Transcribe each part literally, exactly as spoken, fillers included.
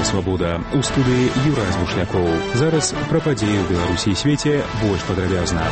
Свабода. У студыі Юрай Звушлякоў. Зараз пра падзеі ў Беларусі і свеце больш падрабязна.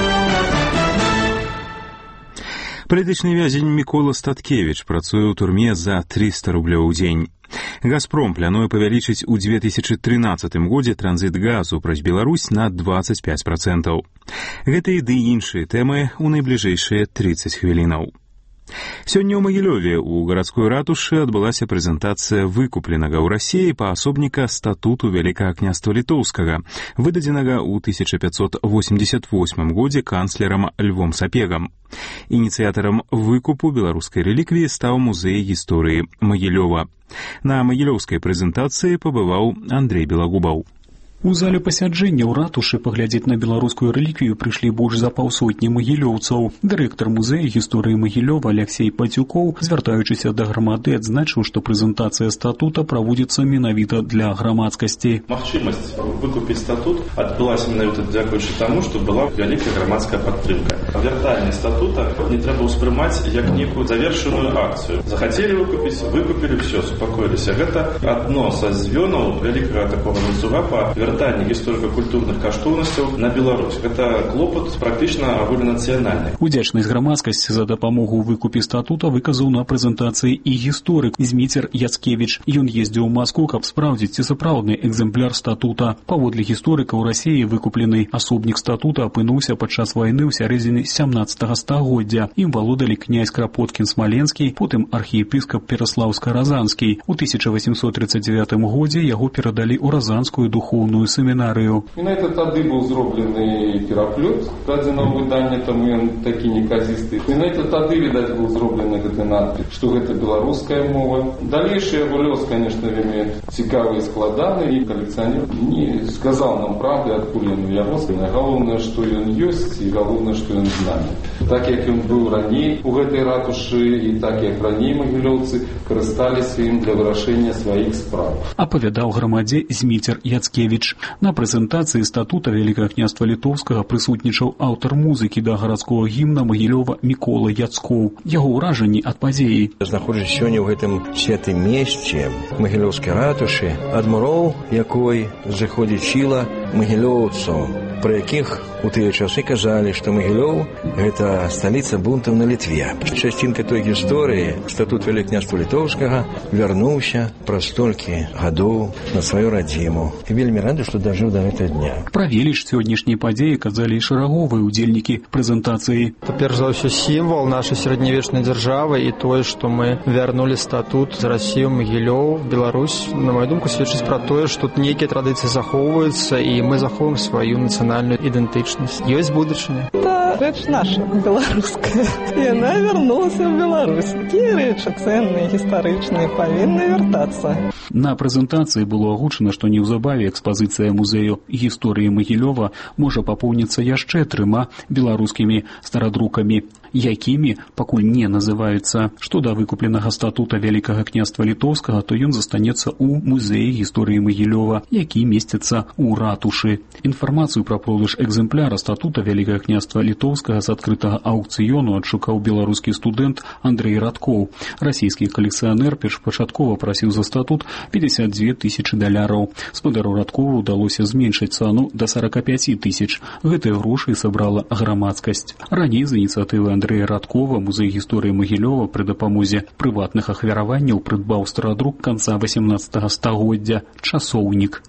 Палітычны вязень Мікола Статкевіч працуе ў турме за трыста рублёў у дзень. «Газпром» плануе павялічыць у две тысячы трынаццатым годзе транзіт газу праз Беларусь на дваццаць пяць працэнтаў. Гэта і ды іншыя тэмы ў найбліжэйшыя трыццаць хвілінаў. Сёння ў Магілёве ў гарадской ратушы адбылася прэзентацыя выкупленага ў Расіі паасобніка статуту Вялікага княства Літоўскага, выдадзенага ў тысяча пятьсот восемьдесят восьмым годзе канцлерам Львом Сапегам. Ініцыятарам выкупу беларускай рэліквіі стаў музей гісторыі Магілёва. На магілёўскай прэзентацыі пабываў Андрэй Белагубаў. У зале пасяджэння ў ратушы паглядзець на беларускую рэліквію прыйшлі больш за паўсотні магілёўцаў. Дырэктар музея гісторыі Магілёва Алексей Пацюкоў, звяртаючыся да грамады, адзначыў, што прэзентацыя статута праводзіцца менавіта для грамадскасці. Магчымасць выкупіць статут адбылася менавіта дзякуючы таму, што была вялікая грамадская падтрымка. Вяртанне статута не трэба ўспрымаць як некую завершаную акцыю. Захацелі выкупіць, выкупілі, все, супакоіліся. Гэта адно са звёнаў вялікага такога ланцуга па вяртанне гісторыка-культурных каштоўнасцяў на Беларусь. Гэта клопат практычна агульнанацыянальны. Удзячнасць грамадскасці за дапамогу ў выкупе статута выказаў на прэзентацыі і гісторык Зміцер Яцкевіч. Ён ездзіў у Маску, каб спраўдзіць, ці сапраўдны экземпляр статута. Паводле гісторыка ў Расіі выкуплены асобнік статута апынуўся падчас вайны ў сярэдзіне сямнаццатага стагоддзя. Ім валодалі князь Крапоткін-Смаленскі, потым архіепіскап Пераслаўска-Разанскі. У тысяча восемьсот тридцать девятым годзе яго перадалі ў Разанскую духоўную семінарыю. Менавіта тады быў зроблены пераплёт дадзенага выдання, таму ён такі неказісты. Менавіта тады, відаць, быў зроблены гэты надпіс, што гэта беларуская мова. Далейшы яго лёс, конечно, вельмі цікавы і складаны, і калекцыянер не сказаў нам правды, адкуль ён у яго. Галоўнае, што ён ёсць, і галоўнае, што ён з намі. Так як ён быў раней у гэтай ратушы, і так як раней магілёўцы карысталіся ім для вырашэння сваіх спраў. Апавядаў грамадзе Зміцер Яцкевіч. На прэзентацыі статута Вялікага княства Літоўскага прысутнічаў аўтар музыкі да гарадскога гімна Магілёва Мікола Яцкоў. Яго ўражанні ад падзеі. Знаходжусь сёння ў гэтым святым месцы магілёўскай ратушы, ад муроў якой зыходзіць сіла магілёўцаў, пра якіх у тыя часы казалі, што Магілёў – гэта сталіца бунтаў на Літве. Часцінка той гісторыі статут Вялікага княства Літоўскага вярнуўся праз столькі гадоў на сваю радзіму. І вельмі рады, што дажыў да гэтага дня. Пра веліч сённяшняй падзеі казалі і шараговыя ўдзельнікі прэзентацыі. Перш за ўсё сімвал нашай сярэднявечнай дзяржавы і тое, што мы вярнулі статут з Расію, Магілёў, Беларусь, на маю думку, сведчыць пра тое, што нейкія традыцыі захоўваюцца і мы захоўваем сваю нацыянальную ідэнтычнасць. Ёсць будучыня. Та рэч наша, беларуская. Яна вярнулася ў Беларусь. Такія рэчы цэнныя, гістарычныя, павінны вяртацца. На прэзентацыі было агучана, што неўзабаве экспазіцыя музею гісторыі Магілёва можа папоўніцца яшчэ трыма беларускімі старадрукамі, якімі пакуль не называюцца. Што да выкупленага статута Вялікага княства Літоўскага, то ён застанецца ў музеі гісторыі Магілёва, які месціцца ў ратушы. Інфармацыю пра продаж экземпляра статута Вялікага княства Літоўскага з адкрытага аўкцыёну адшукаў беларускі студэнт Андрэй Радкоў. Расійскі калекцыянер першапачаткова прасіў за статут пятьдесят две тысячи даляраў. Спадару Радкову ўдалося зменшыць цану да сорок пять тысяч. Гэтыя грошы сабрала грамадскасць. Раней з ініцыятывы Андрэя Радкова музей гісторыі Магілёва пры дапамозе прыватных ахвяраванняў прыдбаў старадрук канца восемнадцатага стагоддзя «Часоўнік».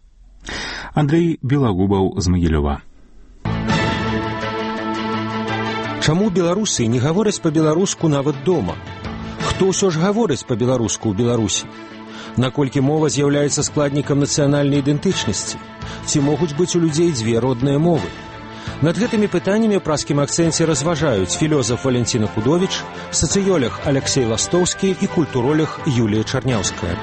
Андрэй Белагубаў з Магілёва. Чаму беларусы не гавораць па-беларуску нават дома? Хто ўсё ж гаворыць па-беларуску ў Беларусі? Наколькі мова з'яўляецца складнікам нацыянальнай ідэнтычнасці? Ці могуць быць у людзей дзве родныя мовы? Над гэтымі пытаннямі ў праскім акцэнце разважаюць філёзаф Валянціна Худовіч, сацыёлог Алексей Ластовскі і культуролог Юлія Чарняўская.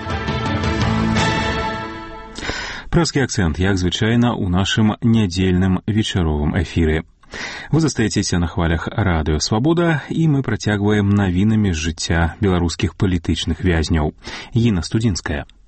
Праскі акцэнт, як звычайна, у нашым нядзельным вечаровым эфіры. Вы застаецеся на хвалях радыё «Свабода», і мы працягваем навінамі з жыцця беларускіх палітычных вязняў. Інна Студзінская.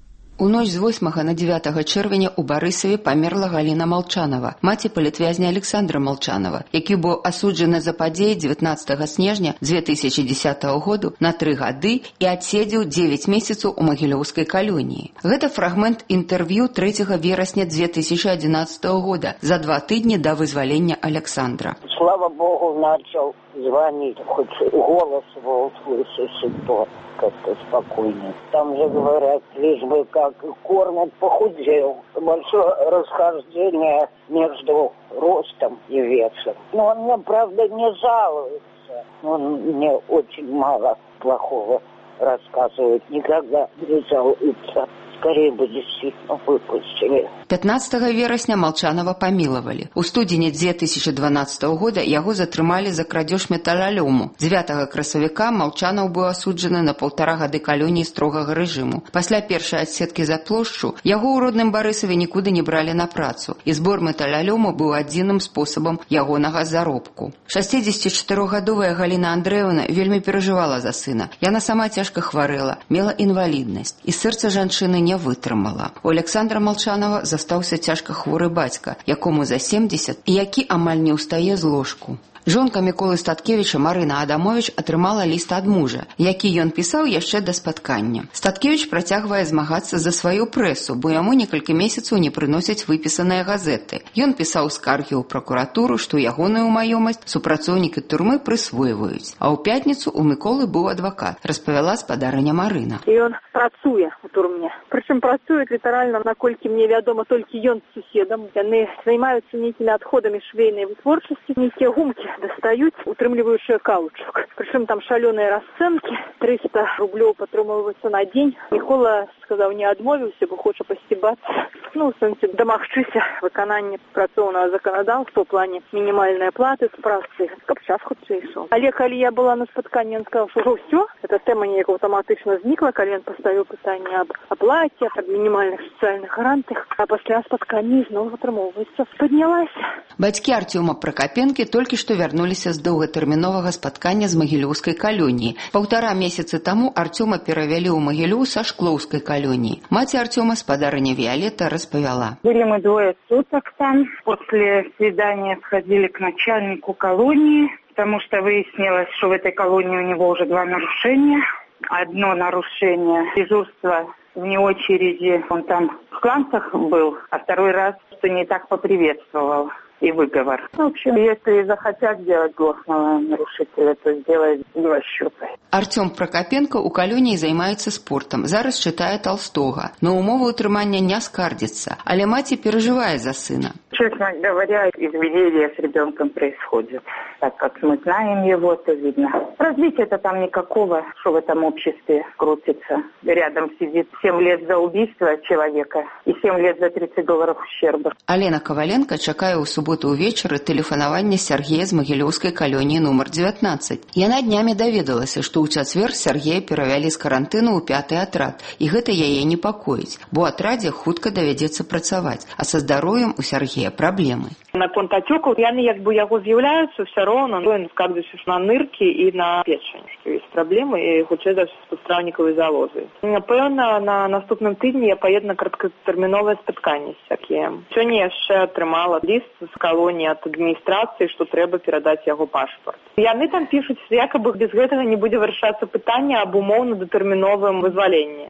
У ноч з восьмага на дзевятага чэрвеня ў Барысаве памерла Галіна Малчанова, маці палітвязня Александра Малчанова, які быў асуджаны за падзеі дзевятнаццатага снежня дзве тысячы дзесятага году на тры гады і адседзеў дзевяць месяцаў у магілёўскай калоніі. Гэта фрагмент інтэрв'ю трэцяга верасня дзве тысячы адзінаццатага года, за два тыдні да вызвалення Александра. Слава Богу, начал звонить, хоть голос его услышишь, то как-то спокойнее. Там же говорят, лишь бы как кормят, похудел. Большое расхождение между ростом и весом. Но он мне, правда, не жалуется. Он мне очень мало плохого рассказывает, никогда не жалуется. Скорее бы действительно выпустили. пятнаццатага верасня Малчанова памілавалі. У студзені дзве тысячы дванаццатага года яго затрымалі за крадзеж металалёму. дзевятага красавіка Малчанаў быў асуджаны на паўтара гады калоніі строгага рэжыму. Пасля першай адседкі за плошчу яго ў родным Барысаве нікуды не бралі на працу, і збор металалёму быў адзіным спосабам ягонага заробку. шасцідзесятчатырохгадовая Галіна Андрэевна вельмі перажывала за сына. Яна сама цяжка хварэла, мела інваліднасць, і сэрца жанчыны не вытрымала. У Александра Малчанова застаўся цяжка хворы бацька, якому за семдзесят і які амаль не ўстае з ложку. Жонка Міколы Статкевіча Марына Адамович атрымала ліст ад мужа, які ён пісаў яшчэ да спаткання. Статкевіч працягвае змагацца за сваю прэсу, бо яму некалькі месяцаў не прыносяць выпісаныя газеты. Ён пісаў скаргі ў пракуратуру, што ягоную маёмасць супрацоўнікі турмы прысвойваюць. А ў пятніцу у Міколы быў адвакат, распавяла спадарыня Марына. І ён працуе у турме. Прычым працуе літаральна, наколькі мне вядома, толькі ён з суседам. Яны займаюцца нейкімі адходамі швейнай вытворчасці, нейкія гумкі достают, утрымліваючыя каучук. Причем там шалёныя расцэнкі, триста рублёў патрымліваецца на дзень. Мікола сказаў, не адмовіўся, бо хоча пасцібацца. Ну, в сэнсе, дамагчыся выканання працоўнага заканадаўства ў плане мінімальнай платы з працы, каб час хутчэй ішоў. Але калі я была на спатканні, ён сказаў, што ўсё, эта тэма неяк аўтаматычна знікла, калі ён паставіў пытанне аб аплаце, аб мінімальных сацыяльных гарантах, а пасля спаткання зноў атрымоўваецца, паднялася. Бацькі Артёма Пракапенкі толькі што вярнуліся з доўгатэрміновага спаткання з магілёўскай калоніі. Паўтара месяцы таму Артёма перавялі ў Магілёў са Шклоўскай калоніі. Маці Артёма, спадарыня Виолетта, распавяла. Были мы двое суток там. После свидания сходили к начальнику колонии, потому что выяснилось, что в этой колонии у него уже два нарушения. Одно нарушение дежурства вне очереди, он там в кланцах был, а второй раз, что не так поприветствовал. И выговор. В общем, если захотят сделать гласного нарушителя, то сделают два счета. Артём Прокопенко у калоніі займаецца спортам. Зараз чытае Толстога. На умовы утрымання не скардзіцца, але маці перажывае за сына. Честно говоря, изменения с ребенком происходят. Так как мы знаем его, то видно. Развития-то там никакого, что в этом обществе крутится. Рядом сидит семь лет за убийство человека и семь лет за тридцать долларов ущерба. Алена Коваленко чакае ў суботу ўвечары тэлефанавання Сергея з магілёўскай калоніі нумар дзевятнаццаць. Яна днямі даведалася, што ў чацвер Сергея перавялі з карантыну ў пяты атрад, і гэта яе непакоіць, бо атрадзе хутка давядзецца працаваць, а са здароўем у Сергея праблемы. Наконт отеков, яны як бы яго з'яўляюцца, все роўно ён скардзіўся на ныркі і на печань. Ёсць праблемы і хутчэй за сустаўнікавай залозы. Напэўна, на наступным тыдні я паеду на кароткатэрміновае спатканне з Сергеем. Сёння яшчэ атрымала ліст з калоніі ад адміністрацыі, што трэба перадаць яго пашпарт. Яны там пішуць, якабы без гэтага не будзе вырашацца пытанне аб умоўна-датэрміновым вызваленні.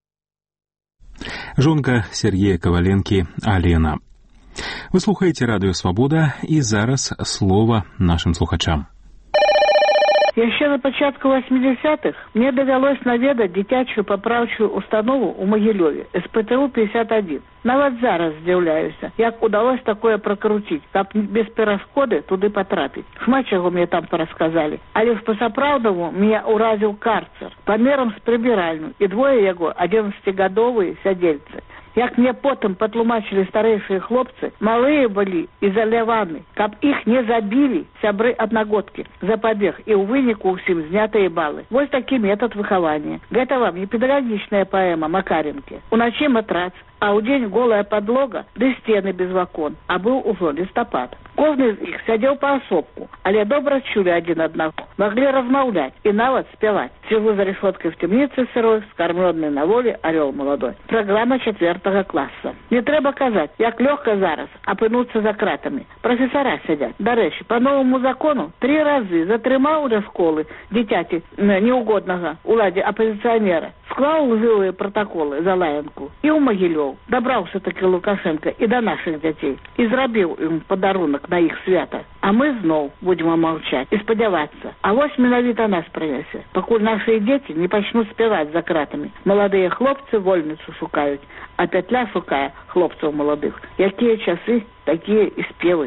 Жонка Сергея Коваленкі Алена. Вы слухаеце Радыё Свабода, і зараз слова нашим слухачам. Яшчэ на пачатку восьмидесятых мне давялось наведаць дзіцячую папраўчую установу ў Магілёве, эс пэ тэ у пятьдесят один. Нават зараз здзіўляюся, як удалось такое пракруціць, каб без перашкоды туды патрапіць. Шмат чаго мне там парасказалі. Але па-сапраўднаму меня ўразіў карцер памерам з прыбіральню, і двое яго адзінаццацігадовыя сядзельцы. Як мне потым патлумачылі старэйшыя хлопцы, малыя былі ізаляваны, каб іх не забілі сябры аднагодкі за пабег, і ў выніку ўсім знятыя балы. Вось такі метад выхавання. Гэта вам не педагагічная паэма Макаренкі. Уначы матрац, А ў дзень голая падлога ды сцены без вакон, а быў ужо лістапад. Кожны з іх сядзеў паасобку, але добра чулі адзін аднаго, маглі размаўляць і нават спяваць. Сижу за решеткой в темнице сырой, скормленный на воле орел молодой. Программа четвертого класса. Не треба казать, як легко зараз опинуться за кратами. Профессора сидят. До речі, по новому закону три разы затрымаў для школы дитяти неугодного уладе оппозиционера. Склал лживые протоколы за лаянку. И у Могилёў добрался таки Лукашенко и до наших детей. И зрабіў им подарунок на их свято. А мы зноў будем молчать и сподеваться. А вось менавіта нас прынесе. Пакуль наши дети не пачнут спевать за кратами. Молодые хлопцы вольницу шукают, а петля шукая хлопцев молодых. Якие часы, такие и спевы.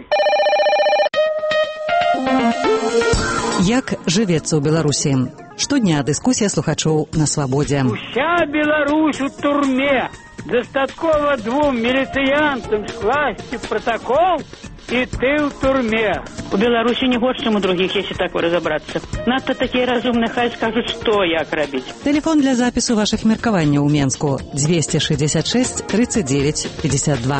Як жывецца ў Беларусі? Штодня дыскусія слухачоў на свабодзе. Уся Беларусь у турме. Дастаткова двум міліцыянтам скласці протокол, і ты ў турме. У Беларусі не горш, чым у другіх, если так разобраться. Надто такія разумныя, хай скажуць, што як рабіць. Телефон для запісу вашых меркаванняў у Менску двести шестьдесят шесть тридцать девять пятьдесят два.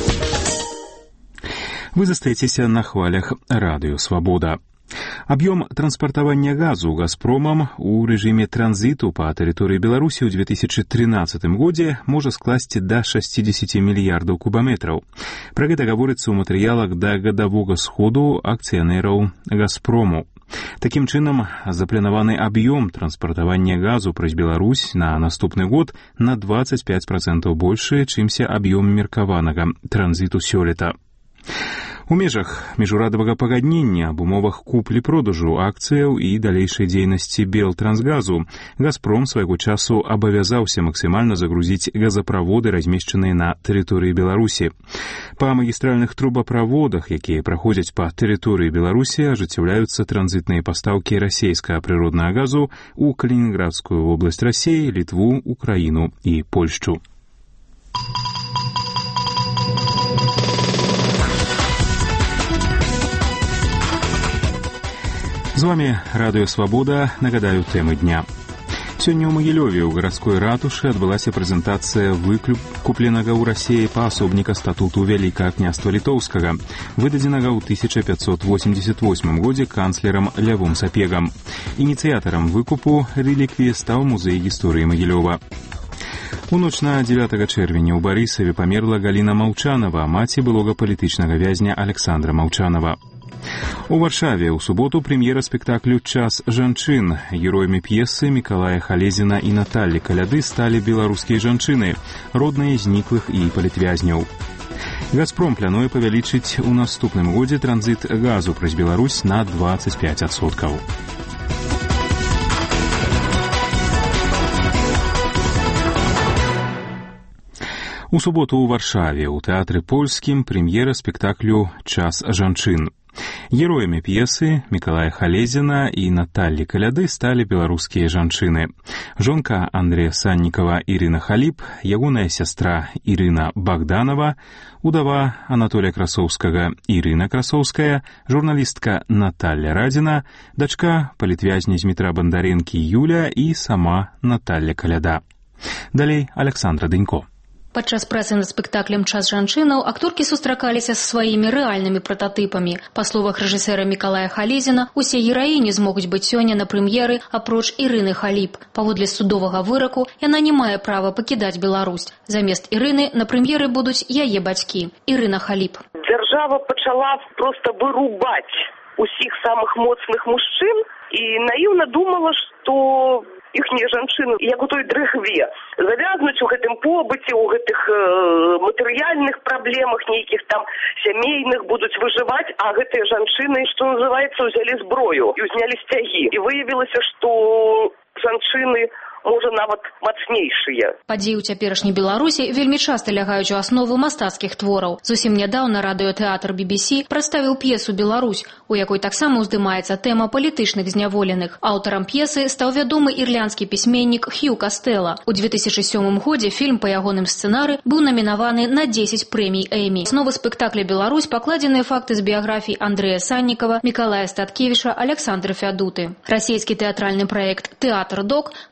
Вы застаецеся на хвалях радыё «Свабода». Аб'ём транспартавання газу «Газпромам» у рэжыме транзіту па тэрыторыі Беларусі ў две тысячи тринадцатым годзе можа скласці да шестьдесят мільярдаў кубаметраў. Пра гэта гаворыцца ў матэрыялах да гадавога сходу акцыянераў «Газпрому». Такім чынам, запланаваны аб'ём транспартавання газу праз Беларусь на наступны год на двадцать пять процентаў большы, чымся аб'ём меркаванага транзіту сёлета. У межах міжурадавага пагаднення аб умовах куплі-продажу акцыяў і далейшай дзейнасці Белтрансгазу «Газпром» свайго часу абавязаўся максімальна загрузіць газаправоды, размешчаныя на тэрыторыі Беларусі. Па магістральных трубаправодах, якія праходзяць па тэрыторыі Беларусі, ажыццяўляюцца транзітныя пастаўкі расейскага прыроднага газу ў Калінінградскую вобласць Расіі, Літву, Украіну і Польшчу. З вами радыё «Свабода». Нагадаю тэмы дня. Сёння ў Магілёве ў гарадской ратушы адбылася прэзентацыя выкупленага ў Расіі паасобніка статуту Вялікага княства Літоўскага, выдадзенага ў тысяча пятьсот восемьдесят восьмым годзе канцлерам Лявом Сапегам. Ініцыятарам выкупу рэліквіі стаў музей гісторыі Магілёва. У ноч на дзевятага чэрвеня ў Барысаве памерла Галіна Маўчанова, маці былога палітычнага вязня Александра Маўчанова. У Варшаве ў суботу прэм'ера спектаклю «Час жанчын». Героямі п'есы Мікалая Халезіна і Наталлі Каляды сталі беларускія жанчыны, родныя зніклых і палітвязняў. «Газпром» плануе павялічыць у наступным годзе транзіт газу праз Беларусь на двадцать пять адсоткаў. У суботу ў Варшаве ў тэатры польскім прэм'ера спектаклю «Час жанчын». Героямі п'есы Мікалая Халезіна і Наталлі Каляды сталі беларускія жанчыны. Жонка Андрэя Саннікава Ірына Халіп, ягоная сястра Ірына Богданова, удава Анатолія Красоўскага Ірына Красоўская, журналістка Наталля Радзіна, дачка палітвязня Змітра Бандарэнкі Юля і сама Наталля Каляда. Далей Александра Дынько. Падчас працы над спектаклем «Час жанчынаў» акторкі сустракаліся са сваімі рэальнымі прататыпамі. Па словах рэжысэра Мікалая Халезіна, усе гераіні змогуць быць сёння на прэм'еры апроч Ірыны Халіп. Паводле судовага выраку, яна не мае права пакідаць Беларусь. Замест Ірыны на прэм'еры будуць яе бацькі. Ірына Халіп. Дзяржава пачала проста вырубаць усіх самых моцных мужчын і наіўна думала, што іхнія жанчыны, як у той дрыгве, завязнуць у гэтым побыце, у гэтых э, матэрыяльных праблемах, нейкіх там сямейных, будуць выжываць, а гэтыя жанчыны, што называецца, узялі зброю і ўзнялі сцягі. І выявілася, што жанчыны можа нават мацнейшыя. Падзеі ў цяперашняй Беларусі вельмі часта лягаюць у аснову мастацкіх твораў. Зусім нядаўна радыётэатр би би сі прадставіў п'есу «Беларусь», у якой таксама ўздымаецца тэма палітычных зняволеных. Аўтарам п'есы стаў вядомы ірландскі пісьменнік Хью Кастэла. У две тысячи сёмым годзе фільм па ягоным сцэнары быў намінаваны на дзесяць прэмій Эмі. Аснову спектакля «Беларусь» пакладзеныя факты з біяграфій Андрэя Саннікава, Мікалая Статкевіча, Александра Фядуты. Расійскі тэатральны праект «Тэатр Док» пры канцы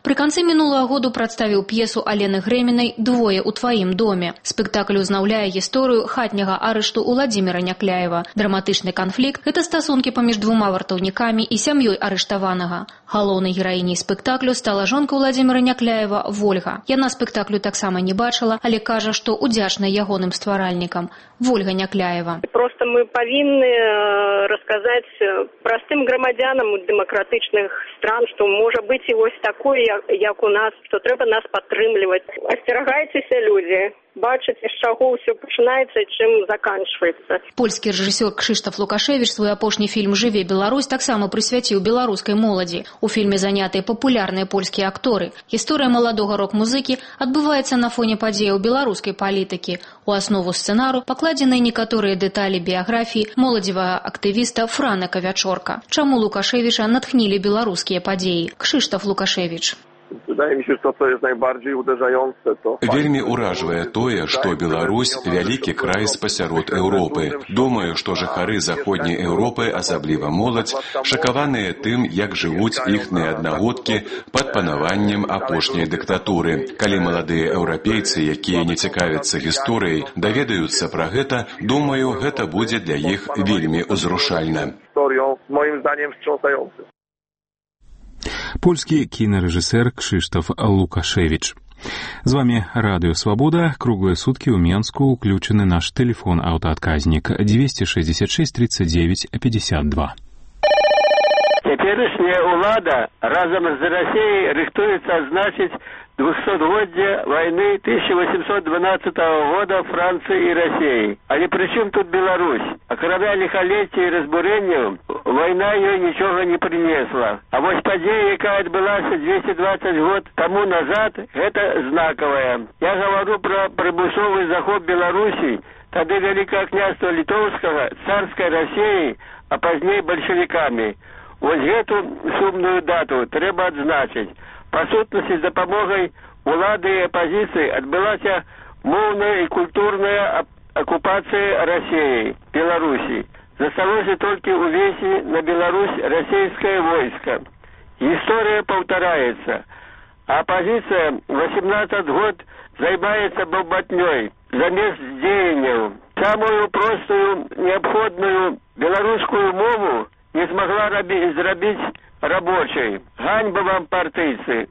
Лютым мінулага году прадставіў п'есу Алены Грэмінай «Двое у тваім доме». Спектакль узнаўляе гісторыю хатняга арышту Уладзіміра Някляева. Драматычны канфлікт – гэта стасункі паміж двума вартаўнікамі і сям'ёй арыштаванага. Галоўнай гераіняй спектаклю стала жонка Уладзіміра Някляева Вольга. Яна спектаклю таксама не бачыла, але кажа, што удзячная ягоным стваральнікам. Вольга Някляева. Просто мы павінны расказаць простым грамадзянам дэмакратычных стран, што можа быць і вось такое, як у нас, што трэба нас падтрымліваць. Асцерагайцеся, людзі. Бачыць, з чаго ўсё пачынаецца і чым заканчваецца. Польскі рэжысёр Кшыштаф Лукашевіч свой апошні фільм «Жыве Беларусь» таксама прысвяціў беларускай моладзі. У фільме занятыя папулярныя польскія акторы. Гісторыя маладога рок-музыкі адбываецца на фоне падзеяў беларускай палітыкі. У аснову сцэнару пакладзеныя некаторыя дэталі біяграфіі моладзевага актывіста Франака Вячорка. Чаму Лукашевіча натхнілі беларускія падзеі? Кшыштаф Лукашевіч. Wydaje mi się, że to, co jest najbardziej uderzające, to... Вельмі ўражвае тое, што Беларусь – вялікі край спасярод Еўропы. Думаю, што жыхары заходняй Еўропы, асабліва моладзь, шакаваныя тым, як жывуць іхныя аднагодкі пад панаваннем апошняй дыктатуры. Калі маладыя еўрапейцы, якія не цікавяцца гісторыяй, даведаюцца пра гэта, думаю, гэта будзе для іх вельмі ўзрушальна. Historią, moim zdaniem, wstrząsającym. Польскі кінарэжысэр Кшыштаф Лукашевіч. З вами Радыё Свабода. Круглыя суткі ў Менску ўключаны наш тэлефон-аўтаадказнік двести шестьдесят шесть тридцать девять пятьдесят два. Цяперашняя ўлада разам з Расіяй рыхтуецца адзначыць двухсотгоддзе войны тысяча восемьсот двенадцатого года Франции и России. Але при чем тут Беларусь? Акрамя лихолетия и разбуренняў, война ее ничего не принесла. А вот падзея, якая адбылася двести двадцать год тому назад, это знаковая. Я говорю про прымусовы захоп Беларуси, тады Великое княжество Литовского, царской России, а поздней большевиками. Вот эту сумную дату треба адзначыць. Па сутнасці, з дапамогай улады і апазіцыі адбылася моўная і культурная акупацыя Расіяй, Беларусі. Засталося толькі ўвесці на Беларусь расійскае войска. Гісторыя паўтараецца. Апазіцыя восемнадцать год займаецца бомбатнёй замест дзеянняў. Самую простую, неабходную беларускую мову не змагла зрабіць рабочий. Ганьба вам, партийцы.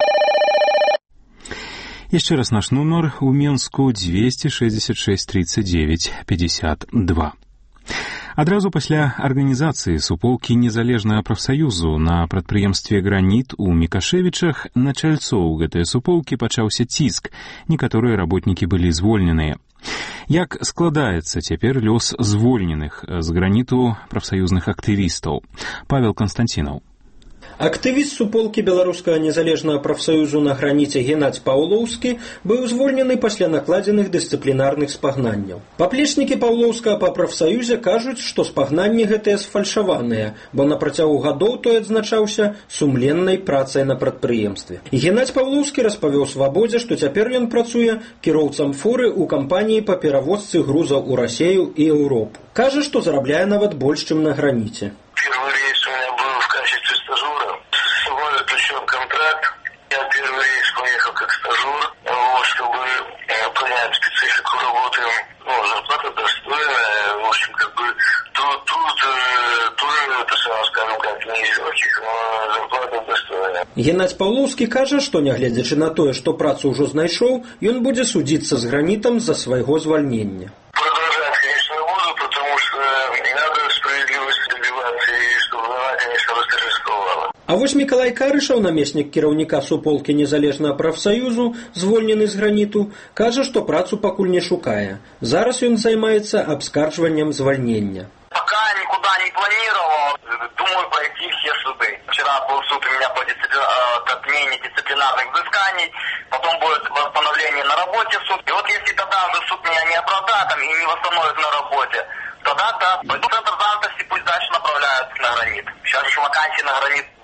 Еще раз наш номер у Менску двести шестьдесят шесть тридцать девять пятьдесят два. Адразу пасля арганізацыі суполкі незалежнага прафсаюзу на прадпрыемстве «Граніт» у Мікашевічах на чальцоў гэтай суполкі пачаўся ціск. Некаторыя работнікі былі звольненыя. Як складаецца цяпер лёс звольненых з «Граніту» прафсаюзных актывістаў? Павел Константинов. Актывіст суполкі беларускага незалежнага прафсаюзу на «Граніце» Геннадзь Паўлоўскі быў звольнены пасля накладзеных дысцыплінарных спагнанняў. Паплечнікі Паўлоўскага па прафсаюзе кажуць, што спагнанні гэтыя сфальшаваныя, бо на працягу гадоў той адзначаўся сумленнай працай на прадпрыемстве. Геннадзь Паўлоўскі распавёў Свабодзе, што цяпер ён працуе кіроўцам фуры ў кампаніі па перавозцы грузаў у Расею і Еўропу. Кажа, што зарабляе нават больш, чым на «Граніце». Первый рейс у меня был в качестве стажера. Сегодня заключен контракт. Я первый рейс поехал как стажер, вот, чтобы понять специфику работы. Ну, зарплата достойная. В общем, как бы тут, тут тоже, это, скажем, как не из легких, но зарплата достойная. Геннадзь Паўлоўскі кажа, што нягледзячы на тое, што працу ўжо знайшоў, ён будзе судзіцца з «Гранітам» за свайго звальнення. Продолжать, конечно, буду, потому что надо справедливости добиваться, и чтобы она, конечно, восторжествовала. А вось Мікалай Карышаў, намеснік кіраўніка суполкі незалежнага прафсаюзу, звольнены з «Граніту», кажа, што працу пакуль не шукае. Зараз ён займаецца абскарджваннем звальнення. Пока никуда не планировал, думаю пройти все суды. Вчера был суд у меня по дисциплин... отмене дисциплинарных взысканий, потом будет восстановление на работе суд. И вот если тогда уже суд меня не оправдает и не восстановит на работе, тогда да, пойду в центр занятости, пусть дальше направляют на «Гранит». Сейчас еще вакансий на «Гранит»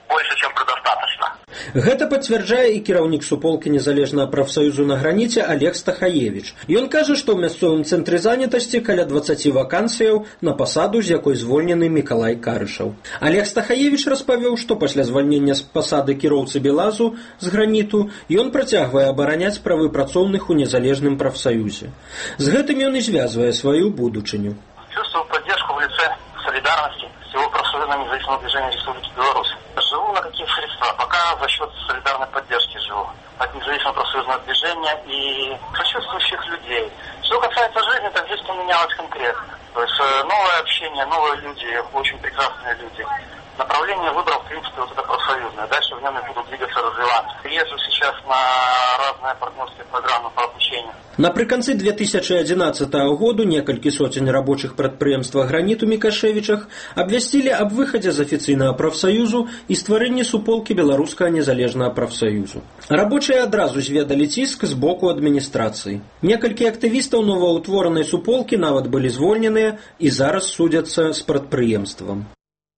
больше, чем предостаточно. Гэта пацвярджае і кіраўнік суполкі незалежнага прафсаюзу на граніце Олег Стахаевич. Ён кажа, што ў мясцовым цэнтры занятасці каля дваццаці вакансіяў на пасаду, з якой звольнены Мікалай Карышаў. Олег Стахаевич распавёў, што пасля звальнення з пасады кіроўцы Белазу з граніту ён працягвае абараняць правы працоўных у незалежным прафсаюзе. З гэтым ён і звязвае сваю будучыню. Чувствую поддержку в лице солидарности всего профсоюзного независимого движения Республики Беларусь. Живу на какие средства? Пока за счет солидарной поддержки живу. От независимого профсоюзного движения и сочувствующих людей. Что касается жизни, так здесь поменялось конкретно. То есть новое общение, новые люди, очень прекрасные люди. Направление выбрал, в принципе, вот это профсоюзное. Дальше в нем я буду двигаться, развиваться. Езжу сейчас на разные партнерские программы по обучению. Напрыканцы две тысячи одиннадцатого году некалькі сотень рабочых прадпрыемства «Гранит» у Мікашевічах абвясцілі аб выхадзе з афіцыйнага прафсаюзу і стварэнні суполкі беларускага незалежнага прафсаюзу. Рабочыя адразу зведалі ціск з боку адміністрацыі. Некалькі актывістаў новаўтворанай суполкі нават былі звольненыя і зараз судзяцца з прадпрыемствам.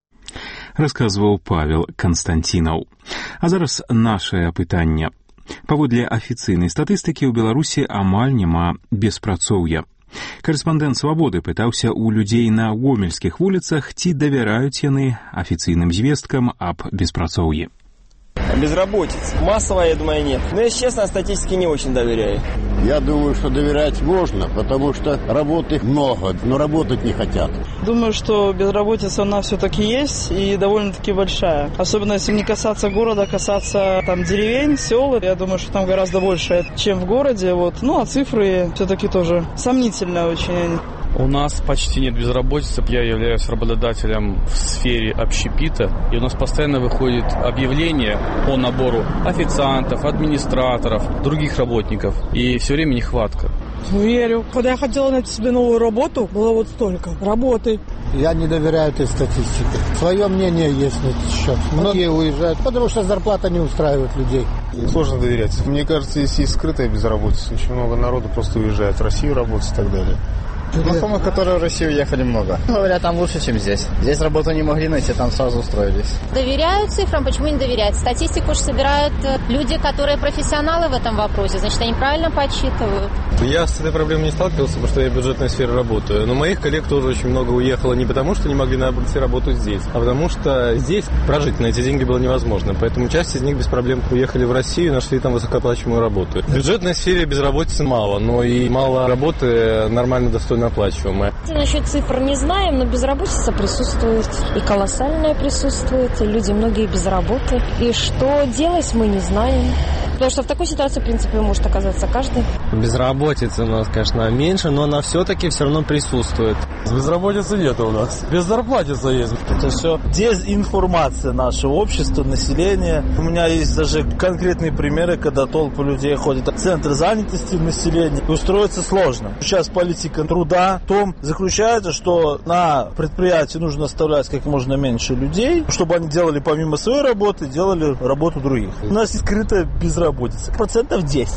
Расказваў Павел Канстанцінаў. А зараз нашае пытанне. Паводле афіцыйнай статыстыкі ў Беларусі амаль няма беспрацоўя. Карэспандэнт «Свабоды» пытаўся ў людзей на гомельскіх вуліцах, ці давяраюць яны афіцыйным звесткам аб беспрацоўі. Безработица. Массовая, я думаю, нет. Но, если честно, статистике не очень доверяю. Я думаю, что доверять можно, потому что работы много, но работать не хотят. Думаю, что безработица она все-таки есть и довольно-таки большая. Особенно если не касаться города, касаться там деревень, сел. Я думаю, что там гораздо больше, чем в городе. Вот. Ну, а цифры все-таки тоже сомнительные очень. У нас почти нет безработицы. Я являюсь работодателем в сфере общепита, и у нас постоянно выходит объявление по набору официантов, администраторов, других работников, и все время нехватка. Верю. Когда я хотела найти себе новую работу, было вот столько работы. Я не доверяю этой статистике. Свое мнение есть на этот счет. Многие уезжают, потому что зарплата не устраивает людей. Сложно доверять. Мне кажется, если есть скрытая безработица, очень много народу просто уезжает в Россию работать и так далее. Знакомых, которые в Россию уехали, много. Говорят, там лучше, чем здесь. Здесь работу не могли найти, там сразу устроились. Доверяют цифрам, почему не доверяют? Статистику же собирают люди, которые профессионалы в этом вопросе, значит, они правильно подсчитывают. Я с этой проблемой не сталкивался, потому что я в бюджетной сфере работаю. Но моих коллег тоже очень много уехало не потому, что не могли найти работу здесь, а потому что здесь прожить на эти деньги было невозможно. Поэтому часть из них без проблем уехали в Россию и нашли там высокооплачиваемую работу. В бюджетной сфере безработицы мало, но и мало работы нормально достойно оплачиваемая. Насчет цифр не знаем, но безработица присутствует. И колоссальная присутствует. И люди многие без работы. И что делать, мы не знаем. Потому что в такой ситуации, в принципе, может оказаться каждый. Безработица у нас, конечно, меньше, но она все-таки все равно присутствует. Безработицы нет у нас. Беззарплатица есть. Это все дезинформация нашего общества, населения. У меня есть даже конкретные примеры, когда толпы людей ходят в центр занятости населения. Устроиться сложно. Сейчас политика труда в том заключается, что на предприятии нужно оставлять как можно меньше людей, чтобы они делали помимо своей работы, делали работу других. У нас есть скрытая безработица. Процентов десять.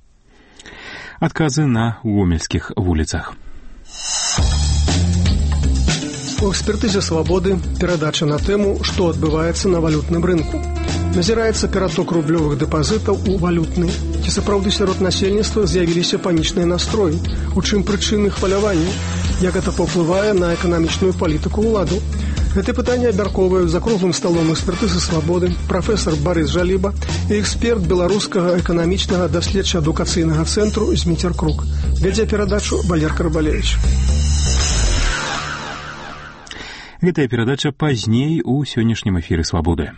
Адказы на гомельскіх вуліцах. У экспертызе «Свабоды» перадача на тэму, што адбываецца на валютным рынку. Назіраецца ператок рублёвых дэпазітаў у валютны. Ці сапраўды сярод насельніцтва з'явіліся панічныя настроі? У чым прычыны хвалявання? Як гэта паўплывае на эканамічную палітыку ўладу? Гэта пытанне абмяркоўваюць за круглым сталом экспертызы «Свабоды» прафесар Барыс Жаліба і эксперт беларускага эканамічнага даследча-адукацыйнага цэнтру Зміцер Крук. Вядзе перадачу Валер Карбалевіч. Гэтая перадача пазней у сённяшнім эфіры «Свабоды».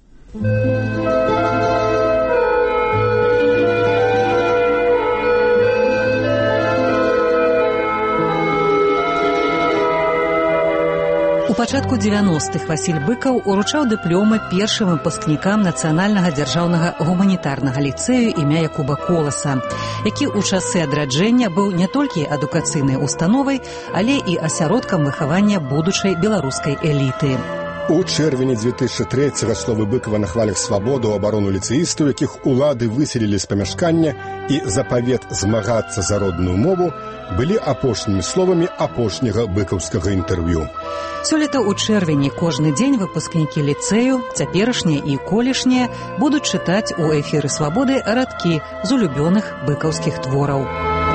У пачатку дзевяностых Васіль Быкаў уручаў дыпломы першым выпускнікам Нацыянальнага дзяржаўнага гуманітарнага ліцэю імя Якуба Коласа, які ў часы адраджэння быў не толькі адукацыйнай установай, але і асяродкам выхавання будучай беларускай эліты. У чэрвені дзве тысячы трэцяга словы Быкова на хвалях свабоды ў абарону ліцэістаў, якіх улады выселілі з памяшкання і запавет змагацца за родную мову, былі апошнімі словамі апошняга быкаўскага інтэрв'ю. Сёлета ў чэрвені кожны дзень выпускнікі ліцэю, цяперашнія і колішнія, будуць чытаць у эфіры свабоды радкі з улюбёных быкаўскіх твораў.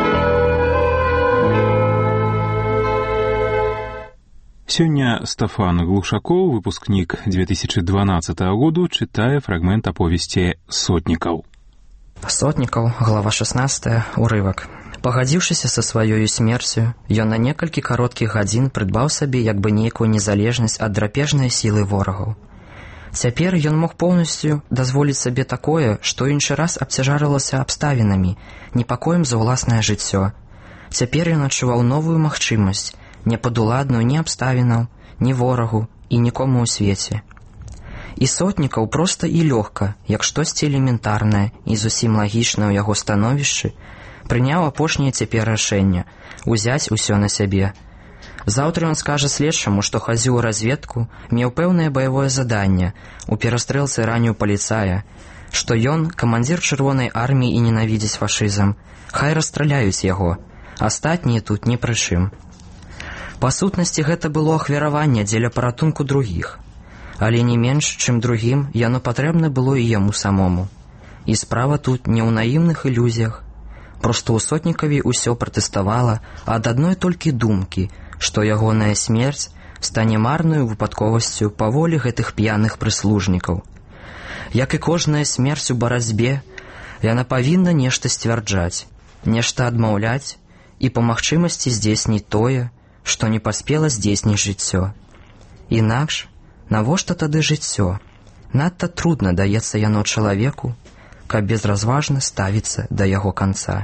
Сёння Стафан Глушакоў, выпускнік дзве тысячы дванаццатага году, чытае фрагмент аповесці «Сотнікаў». «Сотнікаў», глава шаснаццатая, урывак. Пагадзіўшыся са сваёю смерцю, ён на некалькі кароткіх гадзін прыдбаў сабе як бы нейкую незалежнасць ад драпежнай сілы ворагаў. Цяпер ён мог поўнасцю дазволіць сабе такое, што іншы раз абцяжарылася абставінамі, непакоем за ўласнае жыццё. Цяпер ён адчуваў новую магчымасць, не падуладную ні абставінаў, ні ворагу і нікому ў свеце. І Сотнікаў проста і лёгка, як штосьці элементарнае і зусім лагічнае ў яго становішчы, прыняў апошняе цяпер рашэнне – узяць усё на сябе. Заўтра ён скажа следчаму, што хадзіў у разведку, меў пэўнае баявое заданне у перастрэлцы раніў паліцая, што ён камандзір чырвонай арміі і ненавідзіць фашызм. Хай расстраляюць яго, астатнія тут ні пры чым. Па сутнасці гэта было ахвяраванне дзеля паратунку другіх, але не менш, чым другім, яно патрэбна было і яму самому. І справа тут не ў наіўных ілюзіях. Проста ў Сотнікаве ўсё пратэставала ад адной толькі думкі, што ягоная смерць стане марнаю выпадковасцю па волі гэтых п'яных прыслужнікаў. Як і кожная смерць у барацьбе, яна павінна нешта сцвярджаць, нешта адмаўляць і па магчымасці здзейсніць тое, што не паспела здзейсніць жыццё. Інакш, навошта тады жыццё? Надта трудна даецца яно чалавеку, каб безразважна ставіцца да яго канца.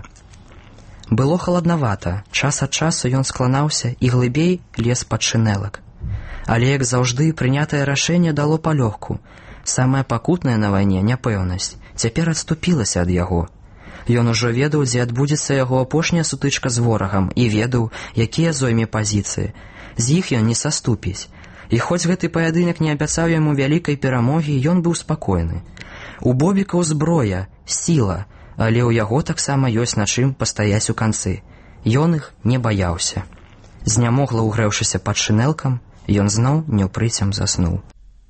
Было халаднавата, час ад часу ён скланаўся і глыбей лез пад шынелак. Але, як заўжды, прынятае рашэнне дало палёгку. Самая пакутная на вайне няпэўнасць цяпер адступілася ад яго. Ён ужо ведаў, дзе адбудзецца яго апошняя сутычка з ворагам і ведаў, якія зойме пазіцыі. З іх ён не саступіць. І хоць гэты паядынак не абяцаў яму вялікай перамогі, ён быў спакойны. У Бобікаў зброя, сіла, але ў яго таксама ёсць на чым пастаяць у канцы. Ён іх не баяўся. Знямогла ўгрэўшыся пад шынелкам, ён зноў няўпрыцям заснуў.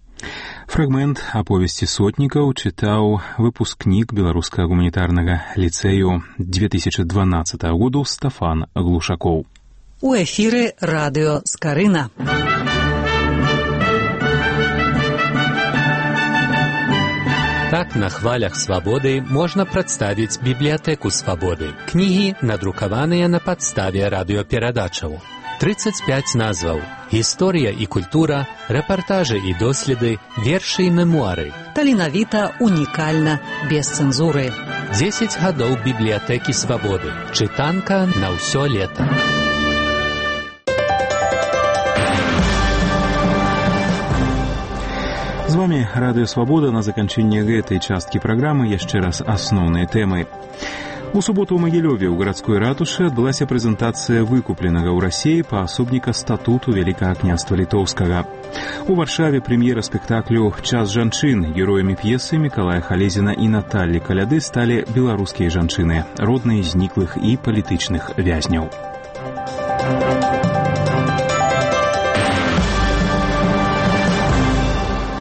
Фрагмент аповесці «Сотнікаў» чытаў выпускнік Беларускага гуманітарнага ліцэю дзве тысячы дванаццатага году Стафан Глушакоў. У эфіры радыё «Скарына». Так на хвалях свабоды можна прадставіць бібліятэку свабоды. Кнігі надрукаваныя на падставе радыёперадачаў. трыццаць пяць назваў. Гісторыя і культура, рэпартажы і доследы, вершы і мемуары. Таленавіта, унікальна, без цэнзуры. дзесяць гадоў бібліятэкі свабоды. Чытанка на ўсё лета. З вами Радыё Свабода. На заканчэнне гэтай часткі праграмы яшчэ раз асноўныя тэмы. У суботу ў Магілёве ў гарадской ратушы адбылася прэзентацыя выкупленага ў Расіі паасобніка статуту Вялікага княства Літоўскага. У Варшаве прэм'ера спектаклю «Час жанчын». Героямі п'есы Мікалая Халезіна і Наталлі Каляды сталі беларускія жанчыны, родныя зніклых і палітычных вязняў.